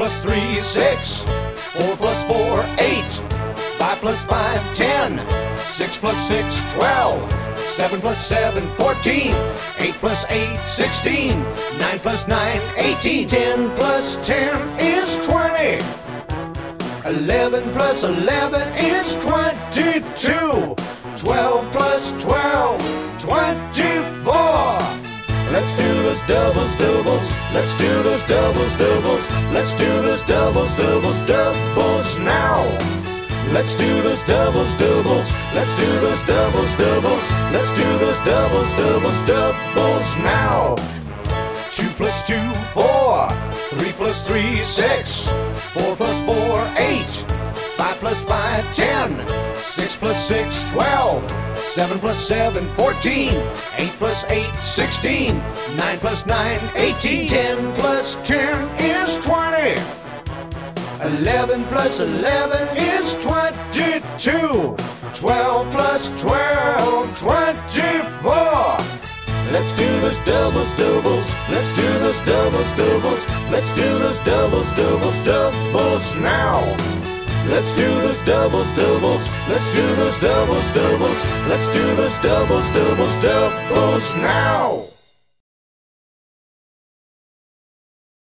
plus 3, 6. 4 plus 4, 8. 5 plus 5, 10. 6 plus 6, 12. 7 plus 7, 14. 8 plus 8, 16. 9 plus 9, 18. 10 plus 10 is 20. 11 plus 11 is 22. 12 plus 12, 24. Let's do those doubles, doubles. Let's do those doubles, doubles. Let's do those doubles, doubles, doubles now. Let's do those doubles, doubles. Let's do those doubles, doubles. Let's do those doubles, doubles, doubles now. 2 plus 2, 4. 3 plus 3, 6. 4 plus 4, 8. 5 plus 5, 10. 6 plus 6, 12. 7 plus 7, 14. 8 plus 8, 16. 9 plus 9, 18. 10 plus 10 is 20. 11 plus 11 is 22. 12 plus 12, 24. Let's do those doubles, doubles. Let's do those doubles, doubles. Let's do those doubles, doubles, doubles now. Let's do those doubles, doubles. Let's do those doubles, doubles. Let's do those doubles, doubles, doubles now.